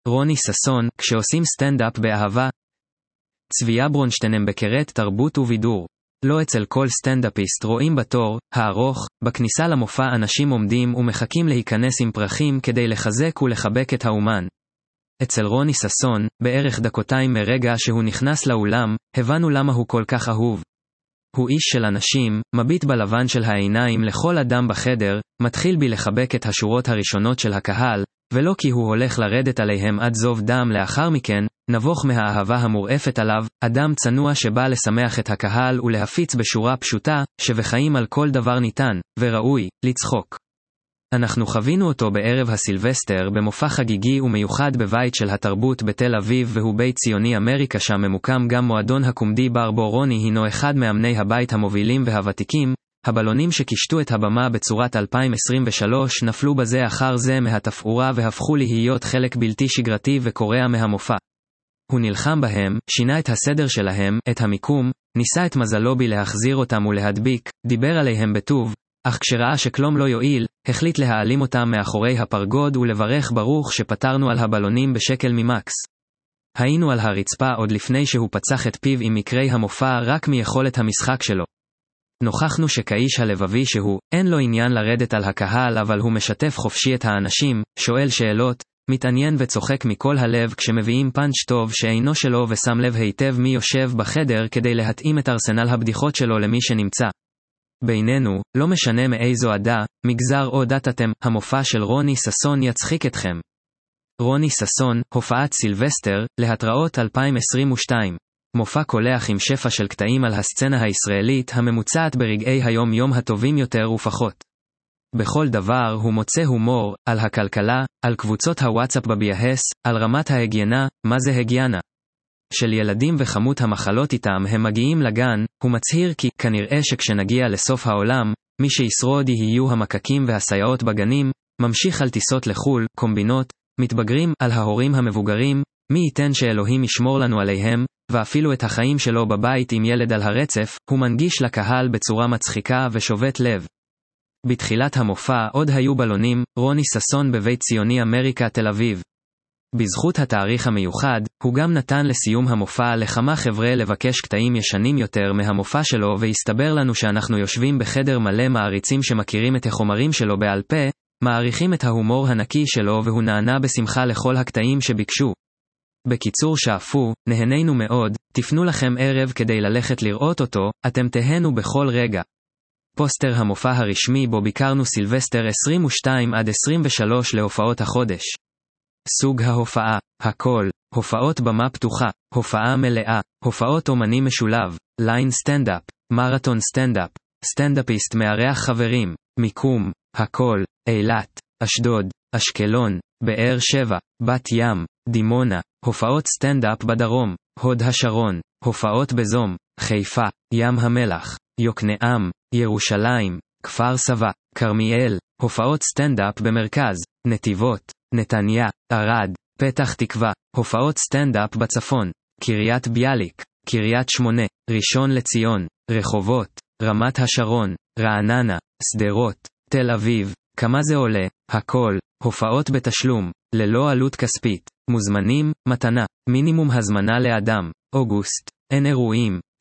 רוני ססון, כשעושים סטנדאפ באהבה. צביה ברונשטיין בקרת תרבות ובידור. לא אצל כל סטנדאפיסט רואים בתור, הארוך, בכניסה למופע אנשים עומדים ומחכים להיכנס עם פרחים כדי לחזק ולחבק את האומן. אצל רוני ססון, בערך דקותיים מרגע שהוא נכנס לאולם, הבנו למה הוא כל כך אהוב. הוא איש של אנשים, מביט בלבן של העיניים לכל אדם בחדר, מתחיל בי לחבק את השורות הראשונות של הקהל, ולא כי הוא הולך לרדת עליהם עד זוב דם לאחר מכן, נבוך מהאהבה המורעפת עליו, אדם צנוע שבא לשמח את הקהל ולהפיץ בשורה פשוטה, שבחיים על כל דבר ניתן, וראוי, לצחוק. אנחנו חווינו אותו בערב הסילבסטר במופע חגיגי ומיוחד בבית של התרבות בתל אביב והוא בית ציוני אמריקה שם ממוקם גם מועדון הקומדי בר בו רוני הינו אחד מאמני הבית המובילים והוותיקים, הבלונים שקישטו את הבמה בצורת 2023 נפלו בזה אחר זה מהתפאורה והפכו להיות חלק בלתי שגרתי וקורע מהמופע. הוא נלחם בהם, שינה את הסדר שלהם, את המיקום, ניסה את מזלו בי להחזיר אותם ולהדביק, דיבר עליהם בטוב, אך כשראה שכלום לא יועיל, החליט להעלים אותם מאחורי הפרגוד ולברך ברוך שפטרנו על הבלונים בשקל ממקס. היינו על הרצפה עוד לפני שהוא פצח את פיו עם מקרי המופע רק מיכולת המשחק שלו. נוכחנו שכאיש הלבבי שהוא, אין לו עניין לרדת על הקהל אבל הוא משתף חופשי את האנשים, שואל שאלות, מתעניין וצוחק מכל הלב כשמביאים פאנץ' טוב שאינו שלו ושם לב היטב מי יושב בחדר כדי להתאים את ארסנל הבדיחות שלו למי שנמצא. בינינו, לא משנה מאיזו עדה, מגזר או דת אתם, המופע של רוני ססון יצחיק אתכם. רוני ססון, הופעת סילבסטר, להתראות 2022. מופע קולח עם שפע של קטעים על הסצנה הישראלית הממוצעת ברגעי היום-יום הטובים יותר ופחות. בכל דבר הוא מוצא הומור, על הכלכלה, על קבוצות הוואטסאפ בביהס, על רמת ההגיינה, מה זה הגיינה. של ילדים וכמות המחלות איתם הם מגיעים לגן, הוא מצהיר כי כנראה שכשנגיע לסוף העולם, מי שישרוד יהיו המקקים והסייעות בגנים, ממשיך על טיסות לחול, קומבינות, מתבגרים על ההורים המבוגרים, מי ייתן שאלוהים ישמור לנו עליהם, ואפילו את החיים שלו בבית עם ילד על הרצף, הוא מנגיש לקהל בצורה מצחיקה ושובת לב. בתחילת המופע עוד היו בלונים, רוני ססון בבית ציוני אמריקה תל אביב. בזכות התאריך המיוחד, הוא גם נתן לסיום המופע לכמה חבר'ה לבקש קטעים ישנים יותר מהמופע שלו והסתבר לנו שאנחנו יושבים בחדר מלא מעריצים שמכירים את החומרים שלו בעל פה, מעריכים את ההומור הנקי שלו והוא נענה בשמחה לכל הקטעים שביקשו. בקיצור שאפו, נהנינו מאוד, תפנו לכם ערב כדי ללכת לראות אותו, אתם תהנו בכל רגע. פוסטר המופע הרשמי בו ביקרנו סילבסטר 22 עד 23 להופעות החודש. סוג ההופעה, הכל, הופעות במה פתוחה, הופעה מלאה, הופעות אומנים משולב, ליין סטנדאפ, מרתון סטנדאפ, סטנדאפיסט מארח חברים, מיקום, הכל, אילת, אשדוד, אשקלון, באר שבע, בת ים, דימונה, הופעות סטנדאפ בדרום, הוד השרון, הופעות בזום, חיפה, ים המלח, יוקנעם, ירושלים, כפר סבא, כרמיאל, הופעות סטנדאפ במרכז, נתיבות, נתניה, ערד, פתח תקווה, הופעות סטנדאפ בצפון, קריית ביאליק, קריית שמונה, ראשון לציון, רחובות, רמת השרון, רעננה, שדרות, תל אביב. כמה זה עולה? הכל, הופעות בתשלום, ללא עלות כספית, מוזמנים, מתנה, מינימום הזמנה לאדם, אוגוסט, אין אירועים,